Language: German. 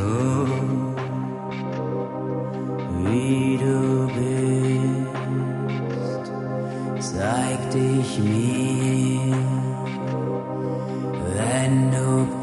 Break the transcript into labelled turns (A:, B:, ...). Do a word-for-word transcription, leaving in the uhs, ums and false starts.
A: so wie du bist, zeig dich mir, wenn du